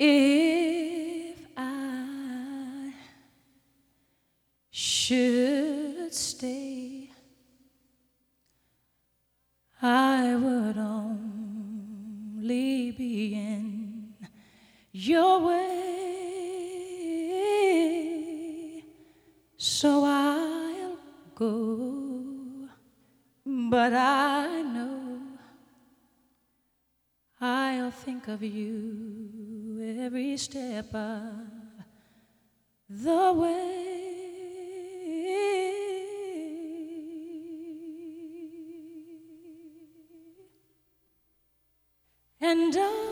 If I should stay, I would only be in your way, so I'll go, but I know I'll think of you every step of the way. And